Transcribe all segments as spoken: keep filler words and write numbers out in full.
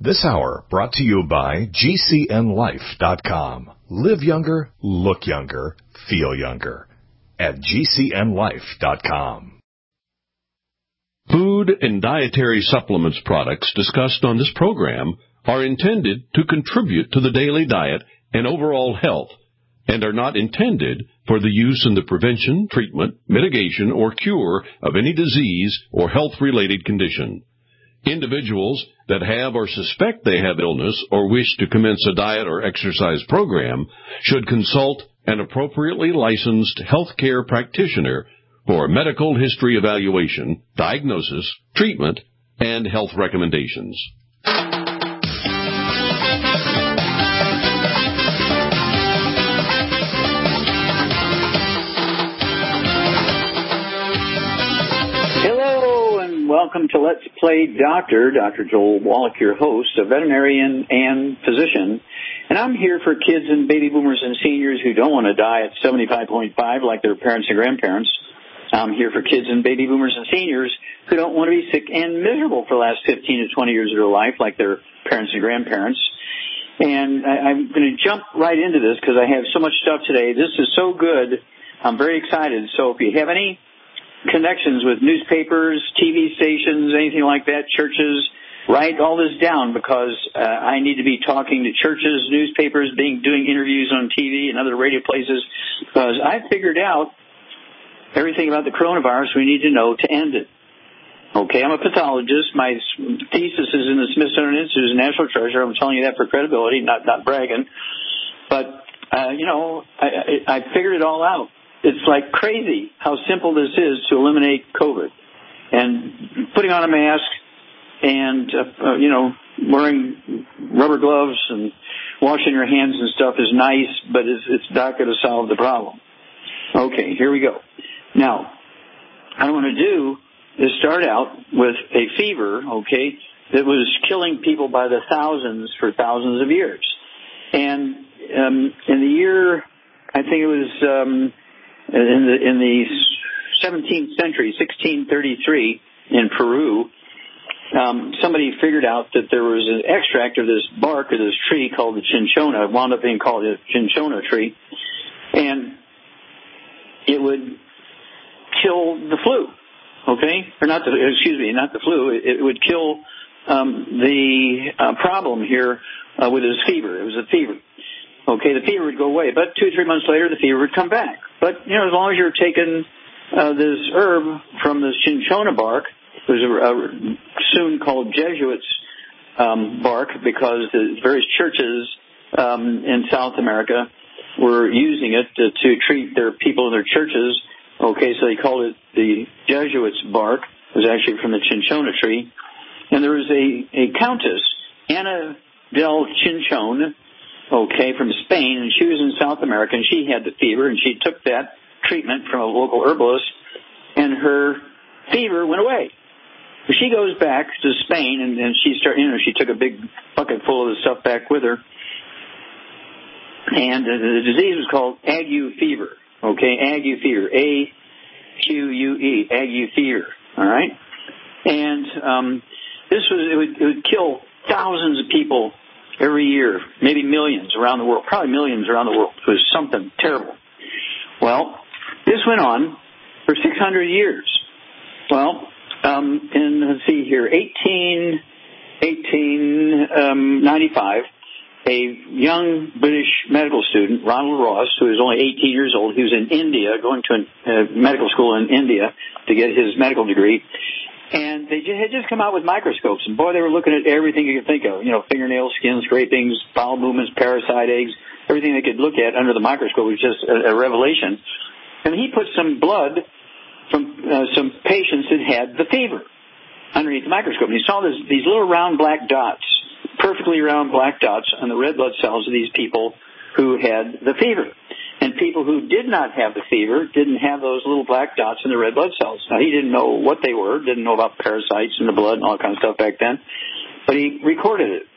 This hour brought to you by G C N life dot com. Live younger, look younger, feel younger at G C N life dot com. Food and dietary supplements products discussed on this program are intended to contribute to the daily diet and overall health and are not intended for the use in the prevention, treatment, mitigation, or cure of any disease or health-related condition. Individuals that have or suspect they have illness or wish to commence a diet or exercise program should consult an appropriately licensed healthcare practitioner for medical history evaluation, diagnosis, treatment, and health recommendations. Welcome to Let's Play Doctor. Doctor Joel Wallach, your host, a veterinarian and physician. And I'm here for kids and baby boomers and seniors who don't want to die at seventy-five point five like their parents and grandparents. I'm here for kids and baby boomers and seniors who don't want to be sick and miserable for the last fifteen to twenty years of their life like their parents and grandparents. And I, I'm going to jump right into this because I have so much stuff today. This is so good. I'm very excited. So if you have any connections with newspapers, T V stations, anything like that, churches, write all this down because uh, I need to be talking to churches, newspapers, being doing interviews on T V and other radio places because I figured out everything about the coronavirus we need to know to end it. Okay, I'm a pathologist. My thesis is in the Smithsonian Institute as a national treasure. I'm telling you that for credibility, not not bragging. But, uh, you know, I, I, I figured it all out. It's like crazy how simple this is to eliminate COVID. And putting on a mask and, uh, uh, you know, wearing rubber gloves and washing your hands and stuff is nice, but it's, it's not going to solve the problem. Okay, here we go. Now, what I want to do is start out with a fever, okay, that was killing people by the thousands for thousands of years. And um, in the year, I think it was... Um, In the, in the seventeenth century, sixteen thirty-three, in Peru, um, somebody figured out that there was an extract of this bark of this tree called the cinchona. It wound up being called the cinchona tree. And it would kill the flu, okay? Or not the, excuse me, not the flu. It, it would kill um, the uh, problem here uh, with his fever. It was a fever. Okay, the fever would go away, but two or three months later, the fever would come back. But, you know, as long as you're taking uh, this herb from the cinchona bark, it was a, a, soon called Jesuits um, bark because the various churches um, in South America were using it to, to treat their people in their churches. Okay, so they called it the Jesuits bark. It was actually from the cinchona tree. And there was a, a countess, Ana del Chinchon, okay, from Spain, and she was in South America, and she had the fever, and she took that treatment from a local herbalist, and her fever went away. She goes back to Spain, and, and she started, you know, she took a big bucket full of the stuff back with her, and uh, the disease was called ague fever, okay, ague fever, A Q U E, ague fever, all right? And um, this was, it would, it would kill thousands of people every year, maybe millions around the world, probably millions around the world. It was something terrible. Well, this went on for six hundred years. Well, um, in, let's see here, eighteen, eighteen ninety-five, a young British medical student, Ronald Ross, who was only eighteen years old, he was in India, going to a medical school in India to get his medical degree. And they had just come out with microscopes, and boy, they were looking at everything you could think of. You know, fingernails, skin scrapings, bowel movements, parasite eggs, everything they could look at under the microscope was just a, a revelation. And he put some blood from uh, some patients that had the fever underneath the microscope. And he saw this, these little round black dots, perfectly round black dots on the red blood cells of these people who had the fever. And people who did not have the fever didn't have those little black dots in the red blood cells. Now, he didn't know what they were, didn't know about parasites in the blood and all that kind of stuff back then, but he recorded it.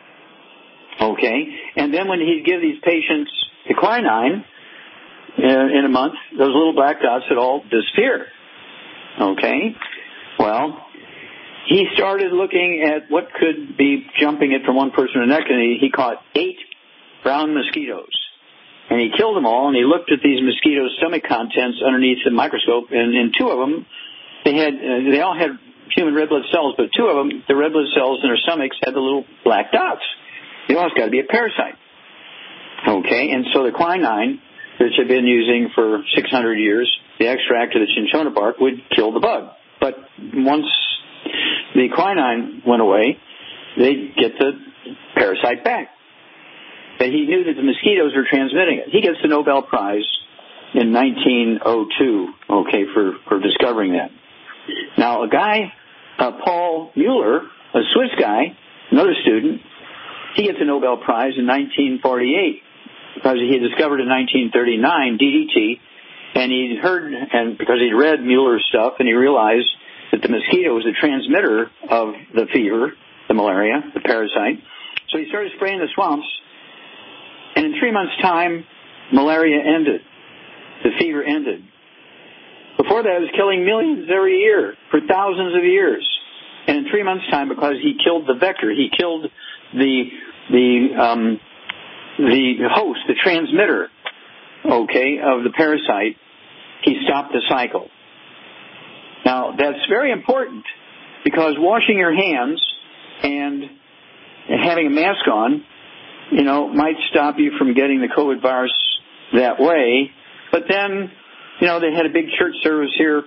Okay? And then when he'd give these patients the quinine uh, in a month, those little black dots would all disappear. Okay? Well, he started looking at what could be jumping it from one person to the next, and he, he caught eight brown mosquitoes. And he killed them all, and he looked at these mosquitoes' stomach contents underneath the microscope, and in two of them, they had uh, they all had human red blood cells, but two of them, the red blood cells in their stomachs had the little black dots. You know, it's got to be a parasite. Okay, and so the quinine, which had been using for six hundred years, the extract of the cinchona bark would kill the bug. But once the quinine went away, they'd get the parasite back. But he knew that the mosquitoes were transmitting it. He gets the Nobel Prize in nineteen oh two, okay, for, for discovering that. Now, a guy, uh, Paul Mueller, a Swiss guy, another student, he gets a Nobel Prize in nineteen forty-eight because he had discovered in nineteen thirty-nine D D T, and he'd heard, and because he'd read Mueller's stuff, and he realized that the mosquito was the transmitter of the fever, the malaria, the parasite. So he started spraying the swamps. And in three months' time, malaria ended. The fever ended. Before that, it was killing millions every year for thousands of years. And in three months' time, because he killed the vector, he killed the the um, the host, the transmitter, okay, of the parasite, he stopped the cycle. Now, that's very important because washing your hands and having a mask on, you know, might stop you from getting the COVID virus that way. But then, you know, they had a big church service here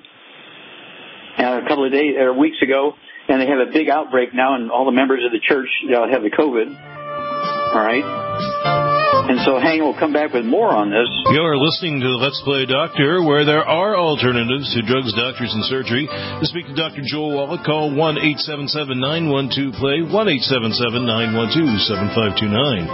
uh, a couple of days or weeks ago, and they have a big outbreak now, and all the members of the church uh, have the COVID. All right. And so Hank will come back with more on this. You're listening to Let's Play Doctor, where there are alternatives to drugs, doctors, and surgery. To speak to Doctor Joel Wallach, call one eight seven seven, nine one two, P L A Y, one eight seven seven, nine one two, seven five two nine.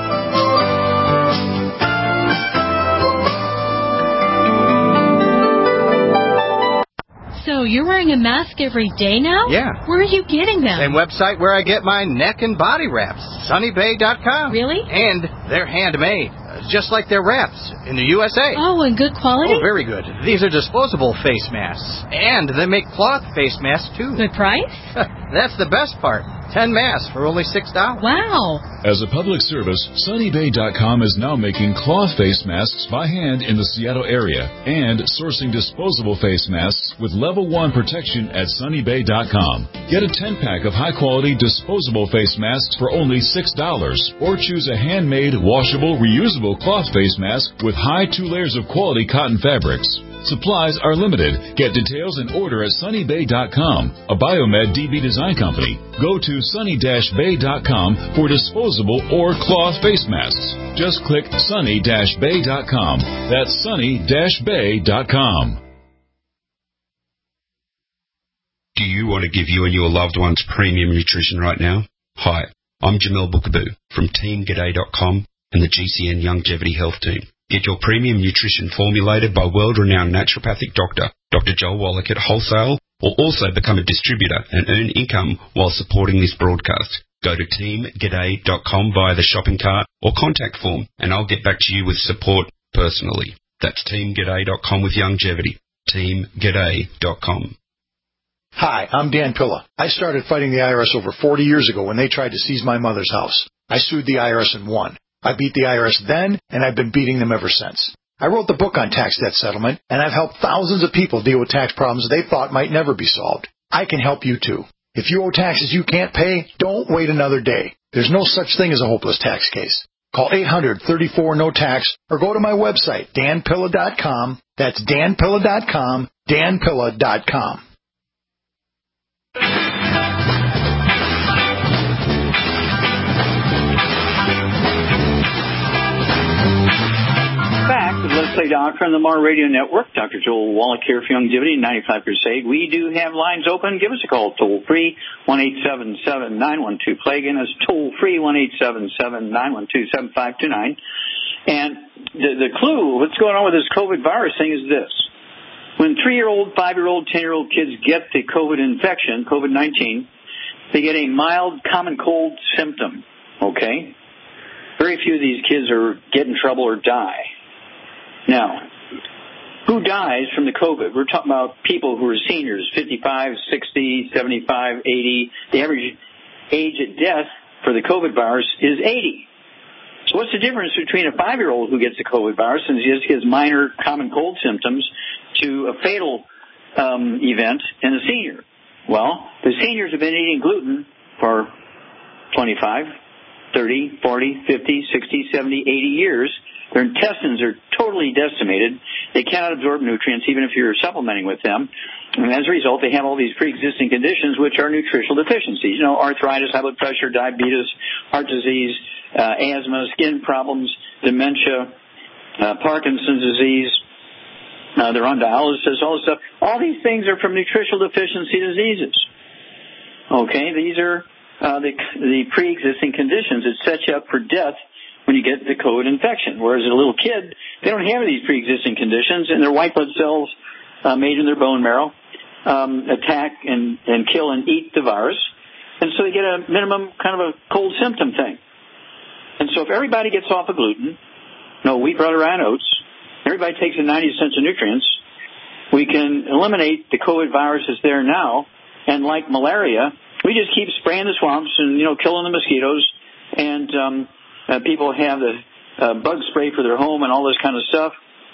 So you're wearing a mask every day now? Yeah. Where are you getting them? Same website where I get my neck and body wraps, sunny bay dot com. Really? And they're handmade, just like their wraps in the U S A. Oh, and good quality? Oh, very good. These are disposable face masks. And they make cloth face masks, too. Good price? That's the best part. Ten masks for only six dollars. Wow. As a public service, sunny bay dot com is now making cloth face masks by hand in the Seattle area and sourcing disposable face masks with level one protection at sunny bay dot com. Get a ten-pack of high-quality disposable face masks for only six dollars or choose a handmade, washable, reusable cloth face mask with high two layers of quality cotton fabrics. Supplies are limited. Get details and order at sunny bay dot com, a Biomed D B design company. Go to sunny bay dot com for disposable or cloth face masks. Just click sunny bay dot com. That's sunny bay dot com. Do you want to give you and your loved ones premium nutrition right now? Hi, I'm Jamel Bookaboo from team g'day dot com and the G C N Longevity Health Team. Get your premium nutrition formulated by world-renowned naturopathic doctor, Doctor Joel Wallach at wholesale, or also become a distributor and earn income while supporting this broadcast. Go to team g'day dot com via the shopping cart or contact form, and I'll get back to you with support personally. That's team g'day dot com with longevity. team g'day dot com. Hi, I'm Dan Pilla. I started fighting the I R S over forty years ago when they tried to seize my mother's house. I sued the I R S and won. I beat the I R S then, and I've been beating them ever since. I wrote the book on tax debt settlement, and I've helped thousands of people deal with tax problems they thought might never be solved. I can help you, too. If you owe taxes you can't pay, don't wait another day. There's no such thing as a hopeless tax case. Call eight hundred, thirty-four, no tax, or go to my website, dan pilla dot com. That's dan pilla dot com, dan pilla dot com. Back with Let's Play Doctor on the Mar Radio Network. Doctor Joel Wallach here for Longevity, ninety-five Crusade. We do have lines open. Give us a call toll free, one eight seven seven, nine one two, P L A Y. Again, that's toll free, one eight seven seven, nine one two, seven five two nine. And the, the clue, what's going on with this COVID virus thing is this. When three-year-old, five-year-old, ten-year-old kids get the COVID infection, COVID nineteen, they get a mild common cold symptom, okay? Very few of these kids are get in trouble or die. Now, who dies from the COVID? We're talking about people who are seniors, fifty-five, sixty, seventy-five, eighty. The average age at death for the COVID virus is eighty. So what's the difference between a five-year-old who gets the COVID virus and just gets minor common cold symptoms to a fatal um, event in a senior? Well, the seniors have been eating gluten for twenty-five, thirty, forty, fifty, sixty, seventy, eighty years. Their intestines are totally decimated. They cannot absorb nutrients even if you're supplementing with them. And as a result, they have all these pre-existing conditions, which are nutritional deficiencies. You know, arthritis, high blood pressure, diabetes, heart disease, uh, asthma, skin problems, dementia, uh, Parkinson's disease. Uh, they're on dialysis, all this stuff. All these things are from nutritional deficiency diseases. Okay, these are uh, the, the pre-existing conditions that set you up for death when you get the COVID infection. Whereas a little kid, they don't have these pre-existing conditions, and their white blood cells uh, made in their bone marrow um, attack and, and kill and eat the virus. And so they get a minimum kind of a cold symptom thing. And so if everybody gets off of gluten, no wheat, butter, and oats, everybody takes in ninety essential nutrients, we can eliminate the COVID virus that's there now. And like malaria, we just keep spraying the swamps and, you know, killing the mosquitoes. And um, uh, people have the uh, bug spray for their home and all this kind of stuff.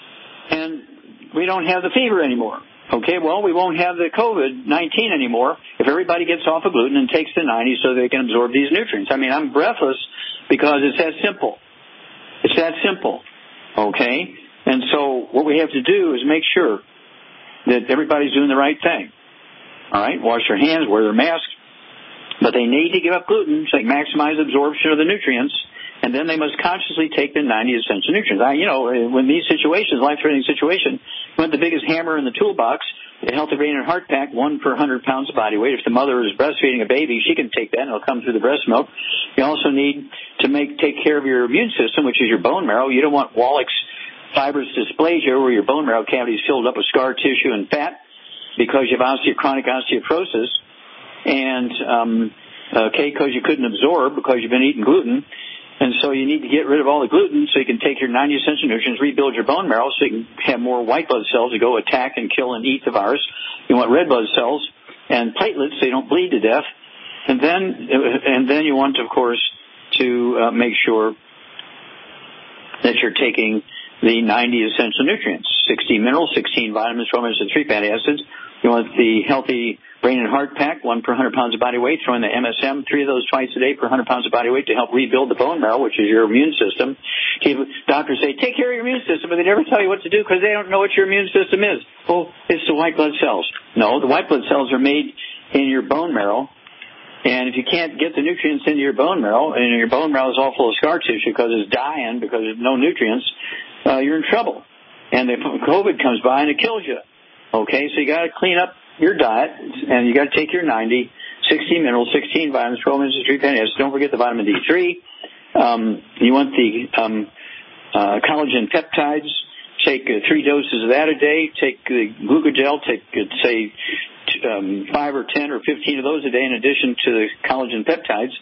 And we don't have the fever anymore. Okay, well, we won't have the COVID nineteen anymore if everybody gets off of gluten and takes the ninety so they can absorb these nutrients. I mean, I'm breathless because it's that simple. It's that simple. Okay? And so what we have to do is make sure that everybody's doing the right thing. All right? Wash their hands, wear their masks. But they need to give up gluten so they maximize absorption of the nutrients, and then they must consciously take the ninety essential nutrients. I, you know, when these situations, life-threatening situation, we want the biggest hammer in the toolbox, the Healthy Brain and Heart Pack, one per one hundred pounds of body weight. If the mother is breastfeeding a baby, she can take that, and it'll come through the breast milk. You also need to make take care of your immune system, which is your bone marrow. You don't want Wallach's fibrous dysplasia, where your bone marrow cavity is filled up with scar tissue and fat because you have osteo- chronic osteoporosis. And, um, okay, because you couldn't absorb because you've been eating gluten. And so you need to get rid of all the gluten so you can take your ninety essential nutrients, rebuild your bone marrow so you can have more white blood cells to go attack and kill and eat the virus. You want red blood cells and platelets so you don't bleed to death. And then, and then you want, of course, to uh, make sure that you're taking the ninety essential nutrients, sixteen minerals, sixteen vitamins, twelve minerals, and three fatty acids. You want the Healthy Brain and Heart Pack, one per one hundred pounds of body weight. Throw in the M S M, three of those twice a day per one hundred pounds of body weight to help rebuild the bone marrow, which is your immune system. Doctors say, take care of your immune system, but they never tell you what to do because they don't know what your immune system is. Oh, it's the white blood cells. No, the white blood cells are made in your bone marrow. And if you can't get the nutrients into your bone marrow, and your bone marrow is all full of scar tissue because it's dying because there's no nutrients, uh, you're in trouble. And the COVID comes by and it kills you. Okay, so you got to clean up your diet, and you got to take your ninety, sixteen minerals, sixteen vitamins, twelve minerals, and three fatty acids. Don't forget the vitamin D three. Um, you want the um, uh, collagen peptides. Take uh, three doses of that a day. Take the glucogel. Take, uh, say, t- um, five or ten or fifteen of those a day in addition to the collagen peptides.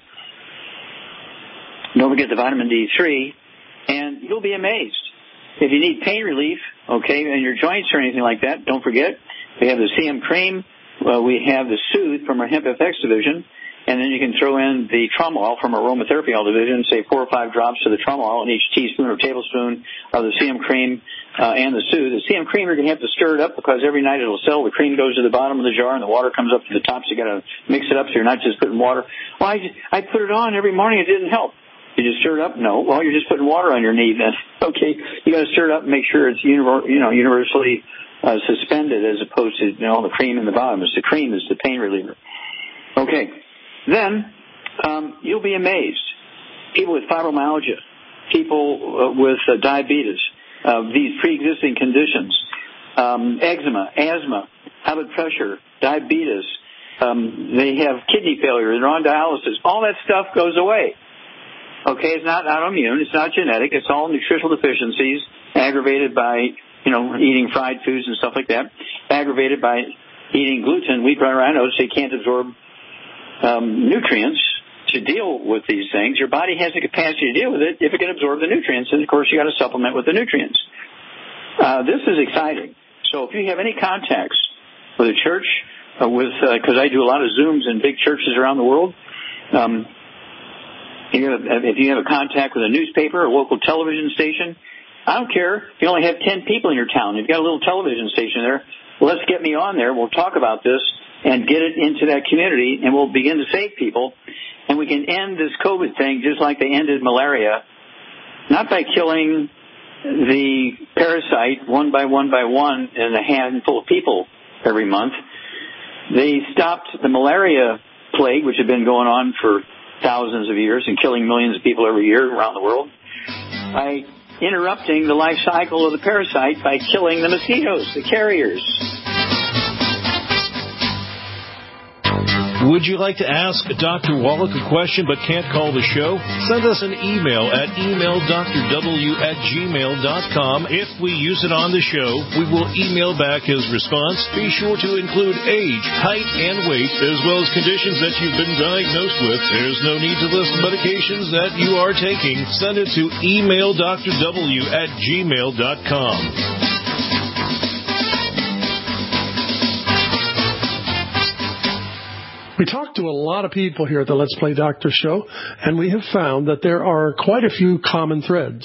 Don't forget the vitamin D three, and you'll be amazed. If you need pain relief, okay, in your joints or anything like that, don't forget, we have the C M cream. Well, we have the Soothe from our Hemp F X division. And then you can throw in the trauma oil from our aromatherapy oil division, say four or five drops of the trauma oil in each teaspoon or tablespoon of the C M cream uh, and the Soothe. The C M cream, you're going to have to stir it up because every night it'll settle. The cream goes to the bottom of the jar and the water comes up to the top, so you got to mix it up so you're not just putting water. Well, I, just, I put it on every morning. It didn't help. You just stir it up? No. Well, you're just putting water on your knee then. Okay, you got to stir it up and make sure it's univer- you know universally uh, suspended as opposed to you know the cream in the bottom. It's the cream is the pain reliever. Okay, then um, you'll be amazed. People with fibromyalgia, people uh, with uh, diabetes, uh, these pre-existing conditions, um, eczema, asthma, high blood pressure, diabetes. Um, they have kidney failure. They're on dialysis. All that stuff goes away. Okay, it's not autoimmune, it's not genetic, it's all nutritional deficiencies aggravated by, you know, eating fried foods and stuff like that, aggravated by eating gluten, wheat, bran, and oats, so you can't absorb um, nutrients to deal with these things. Your body has the capacity to deal with it if it can absorb the nutrients, and of course you got to supplement with the nutrients. Uh, this is exciting. So if you have any contacts with a church, uh, with because uh, I do a lot of Zooms in big churches around the world, um, you have, if you have a contact with a newspaper, a local television station, I don't care if you only have ten people in your town. You've got a little television station there. Well, let's get me on there. We'll talk about this and get it into that community, and we'll begin to save people. And we can end this COVID thing just like they ended malaria, not by killing the parasite one by one by one in a handful of people every month. They stopped the malaria plague, which had been going on for thousands of years and killing millions of people every year around the world, by interrupting the life cycle of the parasite by killing the mosquitoes, the carriers. Would you like to ask Doctor Wallach a question but can't call the show? Send us an email at email d r w at gmail dot com. If we use it on the show, we will email back his response. Be sure to include age, height, and weight, as well as conditions that you've been diagnosed with. There's no need to list medications that you are taking. Send it to email d r w at gmail dot com. We talk to a lot of people here at the Let's Play Doctor show, and we have found that there are quite a few common threads.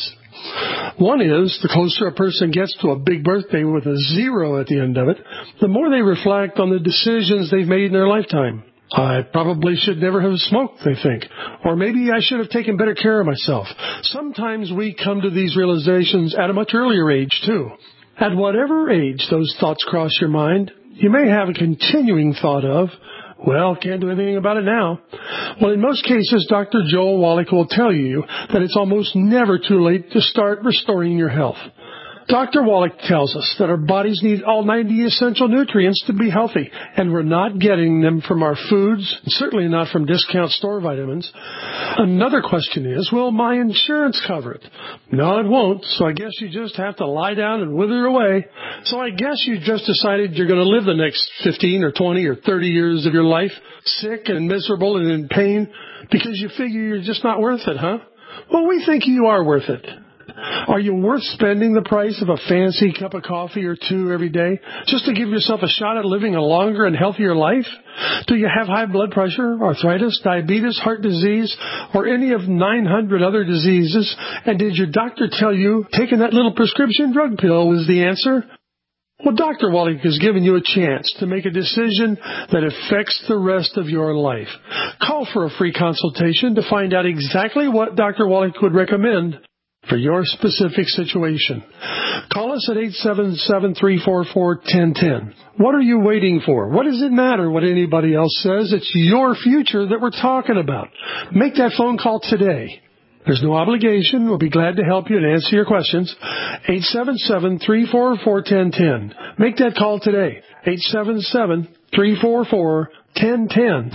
One is, the closer a person gets to a big birthday with a zero at the end of it, the more they reflect on the decisions they've made in their lifetime. I probably should never have smoked, they think. Or maybe I should have taken better care of myself. Sometimes we come to these realizations at a much earlier age, too. At whatever age those thoughts cross your mind, you may have a continuing thought of, well, can't do anything about it now. Well, in most cases, Doctor Joel Wallach will tell you that it's almost never too late to start restoring your health. Doctor Wallach tells us that our bodies need all ninety essential nutrients to be healthy, and we're not getting them from our foods, and certainly not from discount store vitamins. Another question is, will my insurance cover it? No, it won't, so I guess you just have to lie down and wither away. So I guess you just decided you're going to live the next fifteen or twenty or thirty years of your life sick and miserable and in pain because you figure you're just not worth it, huh? Well, we think you are worth it. Are you worth spending the price of a fancy cup of coffee or two every day just to give yourself a shot at living a longer and healthier life? Do you have high blood pressure, arthritis, diabetes, heart disease, or any of nine hundred other diseases? And did your doctor tell you taking that little prescription drug pill was the answer? Well, Doctor Wallach has given you a chance to make a decision that affects the rest of your life. Call for a free consultation to find out exactly what Doctor Wallach would recommend for your specific situation. Call us at eight seven seven, three four four, one zero one zero. What are you waiting for? What does it matter what anybody else says? It's your future that we're talking about. Make that phone call today. There's no obligation. We'll be glad to help you and answer your questions. eight seven seven, three four four, one zero one zero. Make that call today. eight seven seven, three four four, one zero one zero.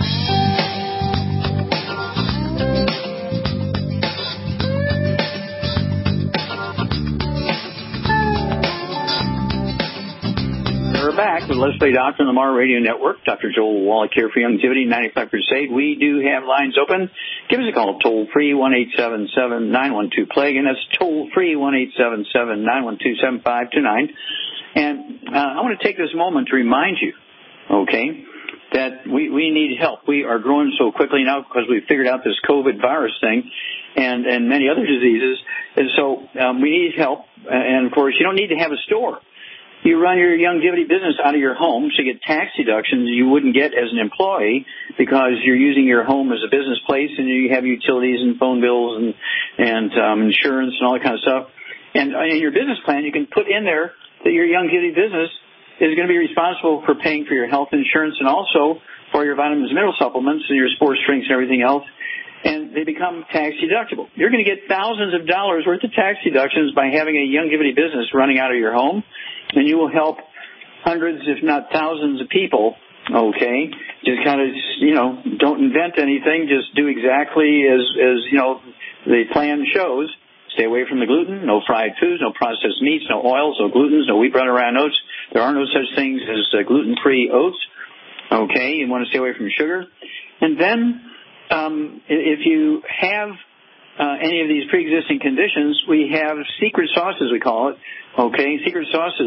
Back with Let's Play Doctor on the Mar Radio Network. Doctor Joel Wallach here for Youngevity ninety-five Crusade. We do have lines open. Give us a call toll free one eight seven seven, nine one two, plague, and that's toll free one eight seven seven, nine one two, seven five two nine. And uh, I want to take this moment to remind you, okay, that we, we need help. We are growing so quickly now because we've figured out this COVID virus thing and, and many other diseases. And so um, we need help. And, of course, you don't need to have a store. You run your Youngevity business out of your home, so you get tax deductions you wouldn't get as an employee because you're using your home as a business place and you have utilities and phone bills and, and um, insurance and all that kind of stuff. And in your business plan, you can put in there that your Youngevity business is going to be responsible for paying for your health insurance and also for your vitamins and mineral supplements and your sports drinks and everything else. And they become tax deductible. You're going to get thousands of dollars worth of tax deductions by having a Youngevity business running out of your home, and you will help hundreds, if not thousands of people, okay? Just kind of, you know, don't invent anything. Just do exactly as, as you know, the plan shows. Stay away from the gluten, no fried foods, no processed meats, no oils, no glutens, no wheat, butter, rye, oats. There are no such things as uh, gluten-free oats, okay? You want to stay away from sugar. And then Um, if you have uh, any of these pre-existing conditions, we have secret sauces, we call it, okay, secret sauces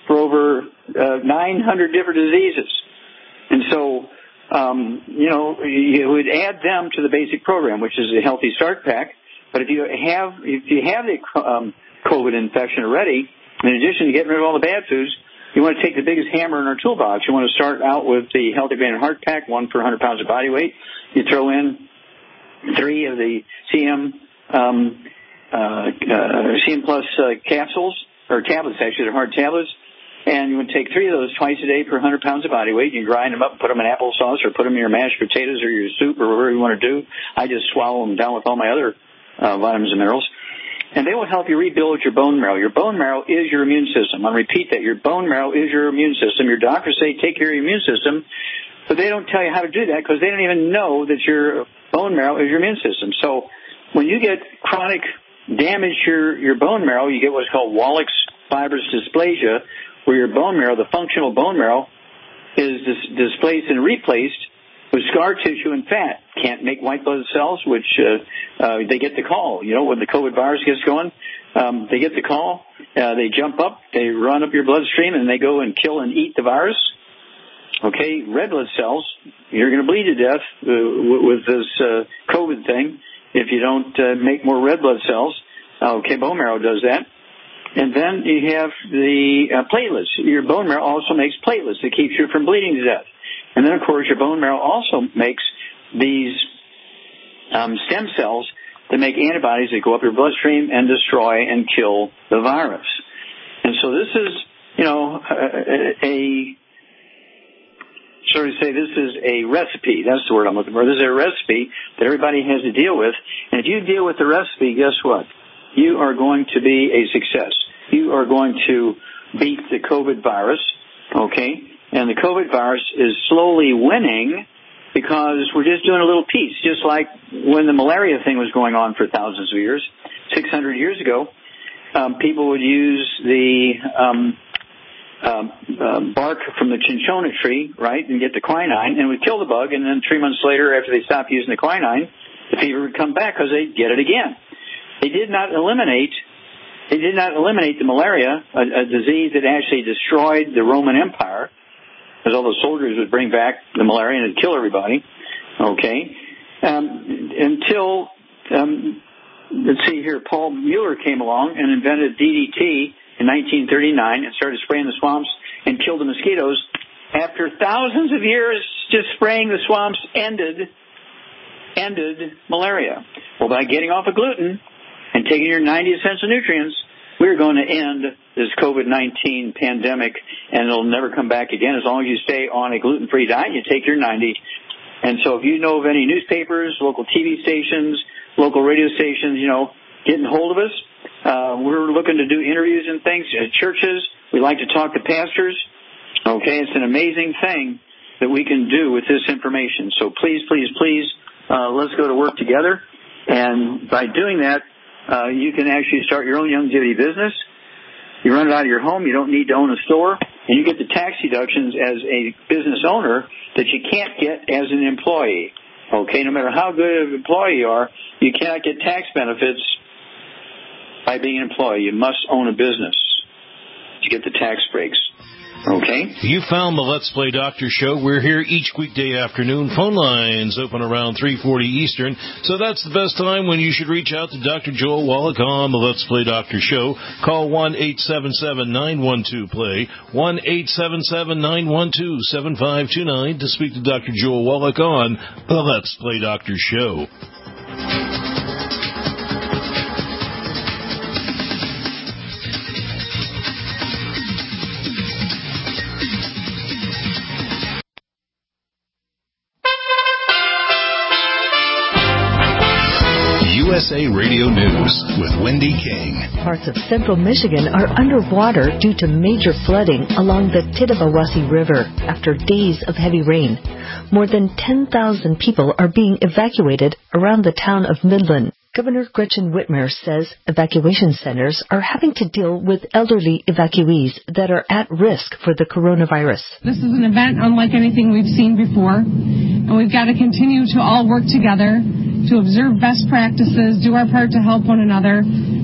for over uh, nine hundred different diseases. And so, um, you know, you would add them to the basic program, which is a Healthy Start Pack. But if you have if you have the um, COVID infection already, in addition to getting rid of all the bad foods, you want to take the biggest hammer in our toolbox. You want to start out with the Healthy Brain and Heart Pack, one per one hundred pounds of body weight. You throw in three of the C M um, uh, uh, C M Plus uh, capsules, or tablets, actually, they're hard tablets. And you would take three of those twice a day per one hundred pounds of body weight. You grind them up and put them in applesauce or put them in your mashed potatoes or your soup or whatever you want to do. I just swallow them down with all my other uh, vitamins and minerals. And they will help you rebuild your bone marrow. Your bone marrow is your immune system. I'll repeat that. Your bone marrow is your immune system. Your doctors say take care of your immune system, but they don't tell you how to do that because they don't even know that your bone marrow is your immune system. So when you get chronic damage to your, your bone marrow, you get what's called Wallach's fibrous dysplasia, where your bone marrow, the functional bone marrow, is dis- displaced and replaced with scar tissue and fat. Can't make white blood cells, which uh, uh, they get the call. You know, when the COVID virus gets going, um, they get the call. Uh, they jump up, they run up your bloodstream, and they go and kill and eat the virus. Okay, red blood cells, you're going to bleed to death uh, w- with this uh, COVID thing if you don't uh, make more red blood cells. Okay, bone marrow does that. And then you have the uh, platelets. Your bone marrow also makes platelets that keeps you from bleeding to death. And then, of course, your bone marrow also makes these um, stem cells that make antibodies that go up your bloodstream and destroy and kill the virus. And so this is, you know, a, a sort of say this is a recipe. That's the word I'm looking for. This is a recipe that everybody has to deal with. And if you deal with the recipe, guess what? You are going to be a success. You are going to beat the COVID virus, okay? And the COVID virus is slowly winning because we're just doing a little piece, just like when the malaria thing was going on for thousands of years. six hundred years ago, um, people would use the um, uh, uh, bark from the cinchona tree, right, and get the quinine, and it would kill the bug, and then three months later, after they stopped using the quinine, the fever would come back because they'd get it again. They did not eliminate They did not eliminate the malaria, a, a disease that actually destroyed the Roman Empire, because all the soldiers would bring back the malaria and it'd kill everybody, okay, um, until, um, let's see here, Paul Mueller came along and invented D D T in nineteen thirty-nine and started spraying the swamps and killed the mosquitoes. After thousands of years, just spraying the swamps ended, ended malaria. Well, by getting off of gluten and taking your ninety essential nutrients, we're going to end this COVID nineteen pandemic, and it'll never come back again as long as you stay on a gluten-free diet and you take your ninety. And so if you know of any newspapers, local T V stations, local radio stations, you know, getting hold of us. Uh, we're looking to do interviews and things at churches. We like to talk to pastors. Okay, it's an amazing thing that we can do with this information. So please, please, please, uh, let's go to work together. And by doing that, Uh, you can actually start your own longevity business. You run it out of your home. You don't need to own a store. And you get the tax deductions as a business owner that you can't get as an employee. Okay, no matter how good of an employee you are, you cannot get tax benefits by being an employee. You must own a business to get the tax breaks. Okay. You found the Let's Play Doctor Show. We're here each weekday afternoon. Phone lines open around three forty Eastern. So that's the best time when you should reach out to Doctor Joel Wallach on the Let's Play Doctor Show. Call one eight seven seven, nine one two, play, one eight seven seven, nine one two, seven five two nine to speak to Doctor Joel Wallach on the Let's Play Doctor Show. U S A Radio News with Wendy King. Parts of central Michigan are underwater due to major flooding along the Tittabawassee River after days of heavy rain. More than ten thousand people are being evacuated around the town of Midland. Governor Gretchen Whitmer says evacuation centers are having to deal with elderly evacuees that are at risk for the coronavirus. This is an event unlike anything we've seen before, and we've got to continue to all work together to observe best practices, do our part to help one another,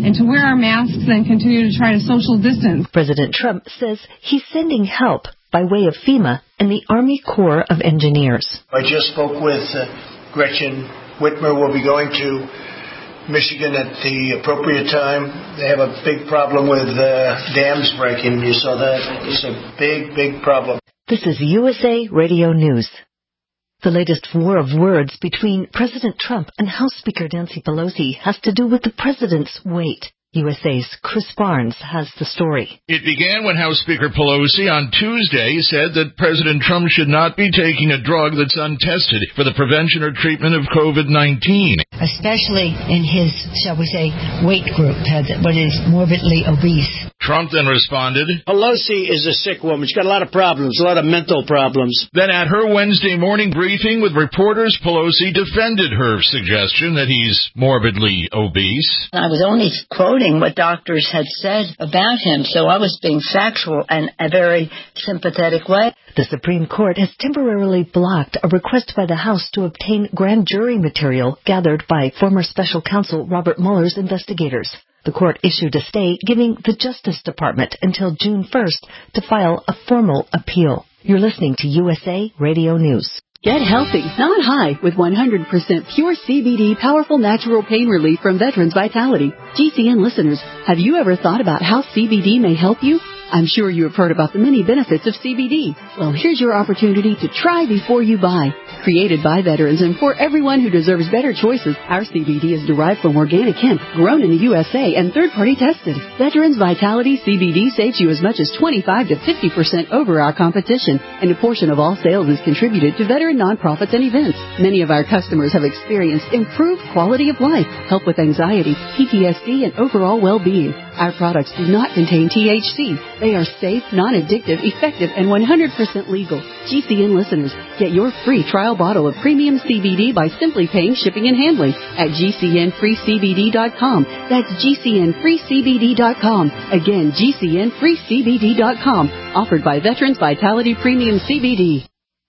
and to wear our masks and continue to try to social distance. President Trump says he's sending help by way of FEMA and the Army Corps of Engineers. I just spoke with uh, Gretchen Whitmer. Will be going to Michigan at the appropriate time. They have a big problem with uh, dams breaking. You saw that? It's a big, big problem. This is U S A Radio News. The latest war of words between President Trump and House Speaker Nancy Pelosi has to do with the president's weight. U S A's Chris Barnes has the story. It began when House Speaker Pelosi on Tuesday said that President Trump should not be taking a drug that's untested for the prevention or treatment of COVID nineteen. Especially in his, shall we say, weight group, what is morbidly obese. Trump then responded, Pelosi is a sick woman. She's got a lot of problems, a lot of mental problems. Then at her Wednesday morning briefing with reporters, Pelosi defended her suggestion that he's morbidly obese. I was only quoting what doctors had said about him, so I was being factual in a very sympathetic way. The Supreme Court has temporarily blocked a request by the House to obtain grand jury material gathered by former special counsel Robert Mueller's investigators. The court issued a stay giving the Justice Department until June first to file a formal appeal. You're listening to U S A Radio News. Get healthy, not high, with one hundred percent pure C B D powerful natural pain relief from Veterans Vitality. G C N listeners, have you ever thought about how C B D may help you? I'm sure you have heard about the many benefits of C B D. Well, here's your opportunity to try before you buy. Created by veterans and for everyone who deserves better choices, our C B D is derived from organic hemp, grown in the U S A and third-party tested. Veterans Vitality C B D saves you as much as twenty-five to fifty percent over our competition, and a portion of all sales is contributed to veteran nonprofits and events. Many of our customers have experienced improved quality of life, help with anxiety, P T S D, and overall well-being. Our products do not contain T H C. They are safe, non-addictive, effective, and one hundred percent legal. G C N listeners, get your free trial bottle of premium C B D by simply paying shipping and handling at G C N free C B D dot com. That's G C N free C B D dot com. Again, G C N free C B D dot com. Offered by Veterans Vitality Premium C B D.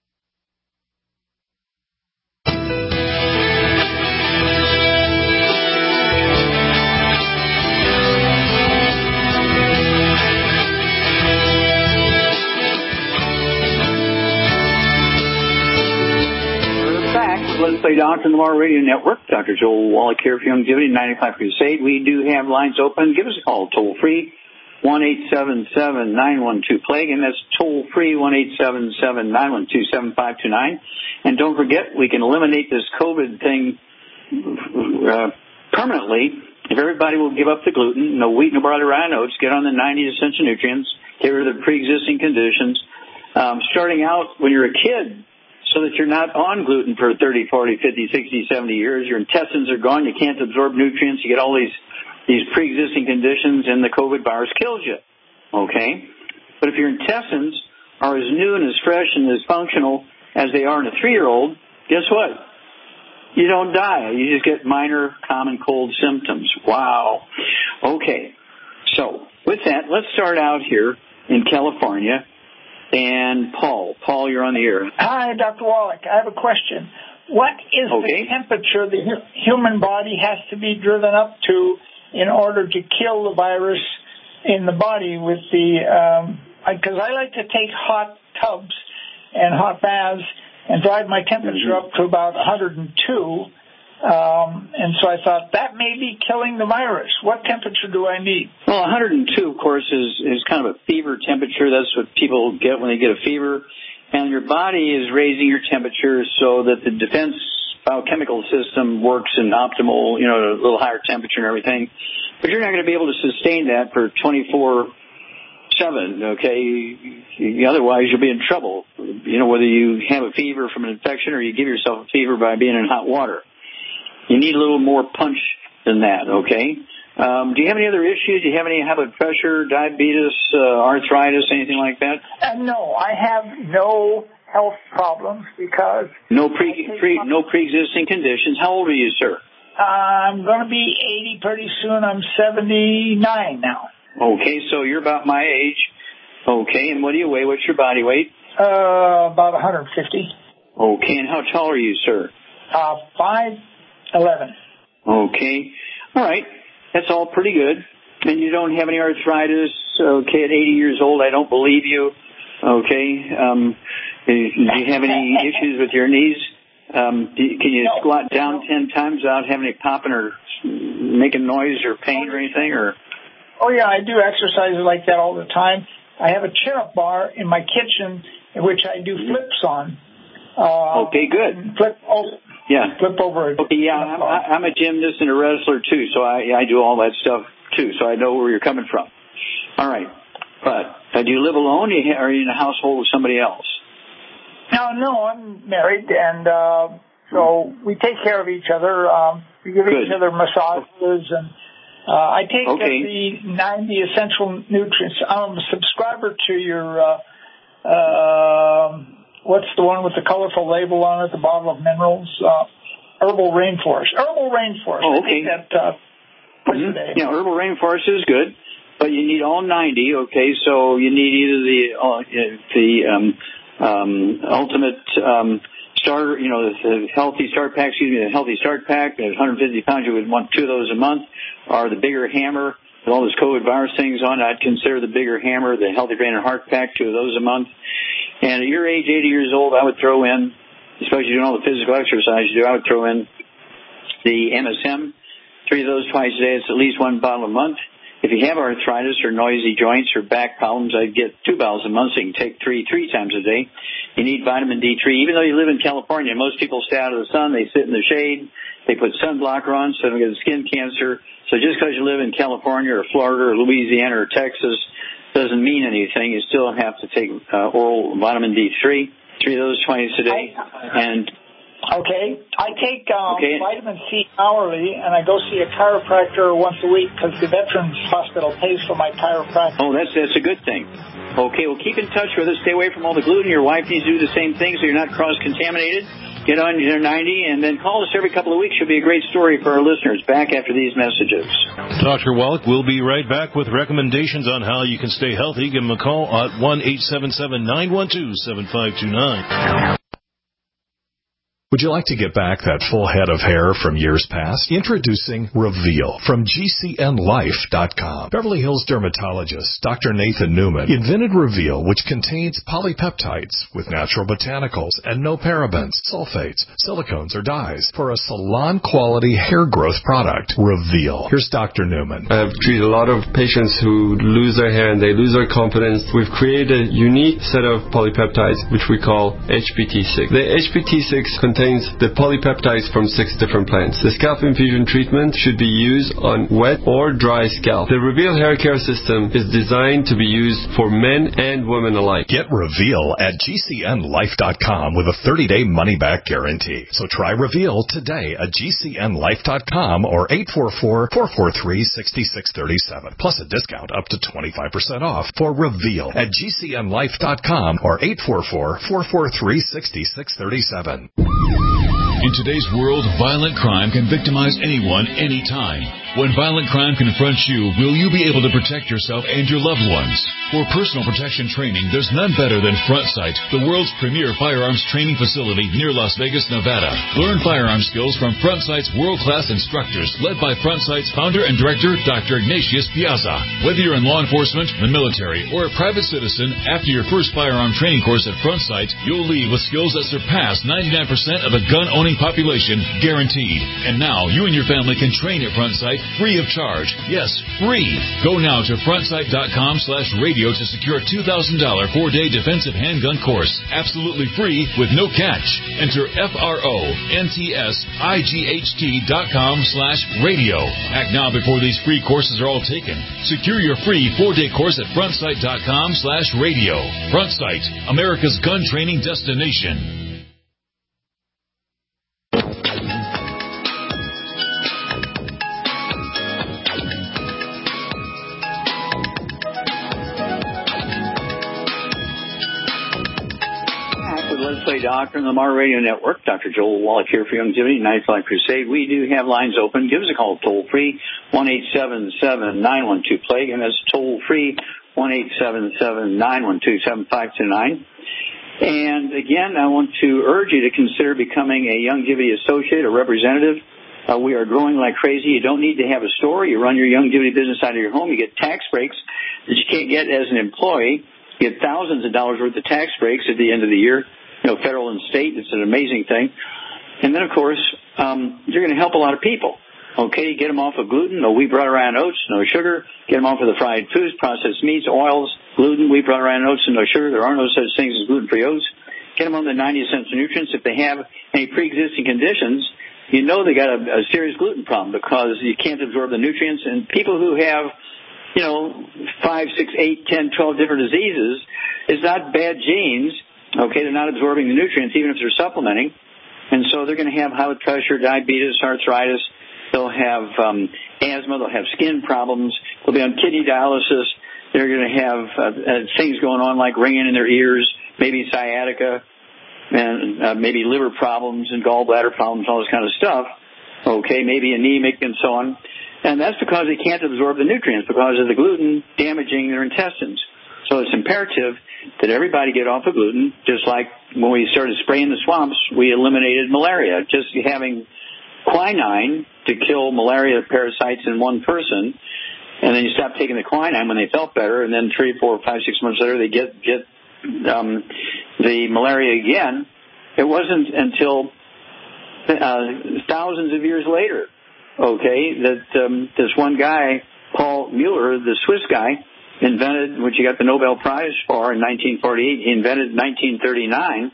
Let's Play Doctor on the Mar Radio Network. Doctor Joel Wallach here for Longevity ninety-five Crusade. We do have lines open. Give us a call, toll free, one eight seven seven, nine one two, plague, and that's toll free, one eight seven seven, nine one two, seven five two nine. And don't forget, we can eliminate this COVID thing uh, permanently if everybody will give up the gluten, no wheat, no barley, rye, no oats, get on the ninety essential nutrients, get rid of the pre-existing conditions. Um, starting out when you're a kid, so that you're not on gluten for thirty, forty, fifty, sixty, seventy years. Your intestines are gone. You can't absorb nutrients. You get all these these pre-existing conditions, and the COVID virus kills you. Okay? But if your intestines are as new and as fresh and as functional as they are in a three-year-old, guess what? You don't die. You just get minor common cold symptoms. Wow. Okay. So with that, let's start out here in California. And Paul. Paul, you're on the air. Hi, Doctor Wallach. I have a question. What is okay. the temperature the human body has to be driven up to in order to kill the virus in the body with the, because um, I like to take hot tubs and hot baths and drive my temperature mm-hmm. up to about one hundred two. Um, and so I thought that may be killing the virus. What temperature do I need? Well, one hundred two, of course, is, is kind of a fever temperature. That's what people get when they get a fever. And your body is raising your temperature so that the defense biochemical system works in optimal, you know, a little higher temperature and everything. But you're not going to be able to sustain that for twenty-four seven, okay? Otherwise, you'll be in trouble. You know, whether you have a fever from an infection or you give yourself a fever by being in hot water. You need a little more punch than that, okay? Um, do you have any other issues? Do you have any high blood pressure, diabetes, uh, arthritis, anything like that? Uh, no, I have no health problems because... No pre, pre no pre-existing conditions. How old are you, sir? Uh, I'm going to be eighty pretty soon. I'm seventy-nine now. Okay, so you're about my age. Okay, and what do you weigh? What's your body weight? Uh, about one hundred fifty. Okay, and how tall are you, sir? Uh, five eleven. Okay. All right. That's all pretty good. And you don't have any arthritis. Okay, at eighty years old, I don't believe you. Okay. Um, do you have any issues with your knees? Um, do you, can you no, squat down no. ten times without having it popping or making noise or pain or anything? Or oh yeah, I do exercises like that all the time. I have a chin-up bar in my kitchen in which I do flips on. Uh, okay, good. Flip over. Yeah. Flip over. Okay, yeah, I'm, I'm a gymnast and a wrestler too, so I I do all that stuff too, so I know where you're coming from. All right, but uh, do you live alone, or are you in a household with somebody else? No, no, I'm married, and uh, so we take care of each other. Um, we give Good. each other massages, and uh, I take okay. the ninety essential nutrients. I'm a subscriber to your, uh, uh, what's the one with the colorful label on it, the bottle of minerals? Uh, Herbal Rainforest. Herbal Rainforest. Oh, okay. I take that uh, twice mm-hmm. a day. Yeah, Herbal Rainforest is good, but you need all ninety, okay? So you need either the, uh, the, um, Um, ultimate um, starter, you know, the healthy start pack, excuse me, the healthy start pack, at one hundred fifty pounds, you would want two of those a month, or the bigger hammer with all this COVID virus things on it. I'd consider the bigger hammer, the healthy brain and heart pack, two of those a month. And at your age, eighty years old, I would throw in, especially doing all the physical exercise you do, I would throw in the M S M, three of those twice a day. It's at least one bottle a month. If you have arthritis or noisy joints or back problems, I'd get two bottles a month, so you can take three three times a day. You need vitamin D three. Even though you live in California, most people stay out of the sun. They sit in the shade. They put sunblocker on so they don't get skin cancer. So just because you live in California or Florida or Louisiana or Texas doesn't mean anything. You still have to take uh, oral vitamin D three, three of those twice a day. And Okay. I take um, okay. vitamin C hourly, and I go see a chiropractor once a week because the Veterans Hospital pays for my chiropractor. Oh, that's that's a good thing. Okay, well, keep in touch with us. Stay away from all the gluten. Your wife needs to do the same thing so you're not cross-contaminated. Get on your ninety, and then call us every couple of weeks. Should be a great story for our listeners. Back after these messages. Doctor Wallach will be right back with recommendations on how you can stay healthy. Give him a call at one eight seven seven, nine one two, seven five two nine. Would you like to get back that full head of hair from years past? Introducing Reveal from G C N life dot com. Beverly Hills dermatologist Doctor Nathan Newman invented Reveal, which contains polypeptides with natural botanicals and no parabens, sulfates, silicones, or dyes for a salon-quality hair growth product. Reveal. Here's Doctor Newman. I've treated a lot of patients who lose their hair and they lose their confidence. We've created a unique set of polypeptides, which we call H P T six. The H P T six contains the polypeptides from six different plants. The scalp infusion treatment should be used on wet or dry scalp. The Reveal hair care system is designed to be used for men and women alike. Get Reveal at G C N life dot com with a thirty-day money-back guarantee. So try Reveal today at G C N life dot com or eight four four, four four three, six six three seven. Plus a discount up to twenty-five percent off for Reveal at G C N life dot com or eight four four, four four three, six six three seven. In today's world, violent crime can victimize anyone, anytime. When violent crime confronts you, will you be able to protect yourself and your loved ones? For personal protection training, there's none better than Front Sight, the world's premier firearms training facility near Las Vegas, Nevada. Learn firearm skills from Front Sight's world-class instructors, led by Front Sight's founder and director, Doctor Ignatius Piazza. Whether you're in law enforcement, the military, or a private citizen, after your first firearm training course at Front Sight, you'll leave with skills that surpass ninety-nine percent of the gun-owning population, guaranteed. And now, you and your family can train at Front Sight free of charge. Yes, free. Go now to front sight dot com slash radio to secure a two thousand dollars four-day defensive handgun course. Absolutely free with no catch. Enter F R O N T S I G H T dot com slash radio. Act now before these free courses are all taken. Secure your free four-day course at front sight dot com slash radio. Front Sight, America's gun training destination. Let's Play Doctor on the Mar Radio Network. Doctor Joel Wallach here for Longevity Night Flight Crusade. We do have lines open. Give us a call toll free, one eight seven seven, nine one two, PLAGUE, and that's toll free, one eight seven seven, nine one two, seven five two nine. And again, I want to urge you to consider becoming a Longevity associate or representative. Uh, we are growing like crazy. You don't need to have a store. You run your Youngevity business out of your home. You get tax breaks that you can't get as an employee. You get thousands of dollars worth of tax breaks at the end of the year, you know, federal and state. It's an amazing thing. And then, of course, um, you're going to help a lot of people. Okay, get them off of gluten, no wheat, butter, and oats, no sugar. Get them off of the fried foods, processed meats, oils, gluten, wheat, butter, and oats, and no sugar. There are no such things as gluten-free oats. Get them on the ninety essential nutrients. If they have any pre-existing conditions, you know they got a, a serious gluten problem because you can't absorb the nutrients. And people who have, you know, five, six, eight, ten, twelve different diseases, it's not bad genes. Okay, they're not absorbing the nutrients even if they're supplementing. And so they're going to have high blood pressure, diabetes, arthritis. They'll have um, asthma. They'll have skin problems. They'll be on kidney dialysis. They're going to have uh, uh, things going on like ringing in their ears, maybe sciatica, and uh, maybe liver problems and gallbladder problems, all this kind of stuff. Okay, maybe anemic and so on. And that's because they can't absorb the nutrients because of the gluten damaging their intestines. So it's imperative that everybody get off of gluten, just like when we started spraying the swamps, we eliminated malaria. Just having quinine to kill malaria parasites in one person, and then you stop taking the quinine when they felt better, and then three, four, five, six months later they get get um, the malaria again. It wasn't until uh, thousands of years later, okay, that um, this one guy, Paul Mueller, the Swiss guy, invented, which he got the Nobel Prize for in nineteen forty-eight. He invented in nineteen thirty-nine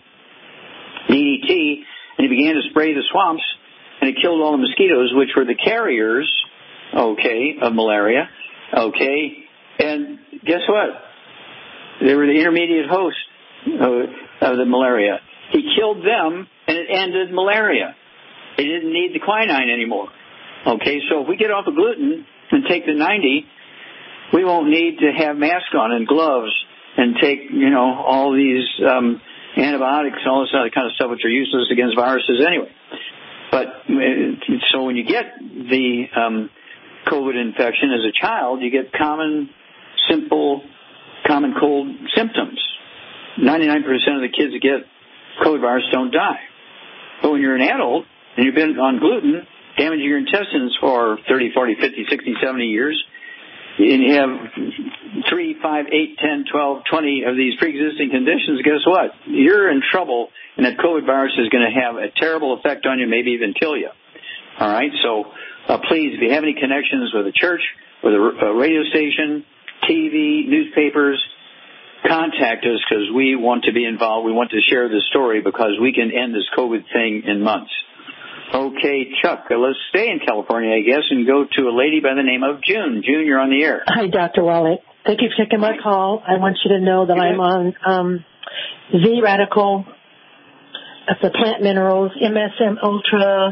D D T, and he began to spray the swamps. And it killed all the mosquitoes, which were the carriers, okay, of malaria, okay. And guess what? They were the intermediate host of, of the malaria. He killed them, and it ended malaria. They didn't need the quinine anymore. Okay, so if we get off of gluten and take the ninety, we won't need to have masks on and gloves and take, you know, all these um, antibiotics, all this other kind of stuff, which are useless against viruses anyway. But so when you get the um, COVID infection as a child, you get common, simple, common cold symptoms. ninety-nine percent of the kids that get COVID virus don't die. But when you're an adult and you've been on gluten, damaging your intestines for thirty, forty, fifty, sixty, seventy years, and you have three, five, eight, ten, twelve, twenty of these pre-existing conditions, guess what? You're in trouble, and that COVID virus is going to have a terrible effect on you, maybe even kill you. All right? So uh, please, if you have any connections with a church, with a, a radio station, T V, newspapers, contact us because we want to be involved. We want to share this story because we can end this COVID thing in months. Okay, Chuck, uh, let's stay in California, I guess, and go to a lady by the name of June. June, you're on the air. Hi, Doctor Wallach. Thank you for taking my call. I want you to know that I'm on um, Z-Radical, that's the plant minerals, M S M Ultra,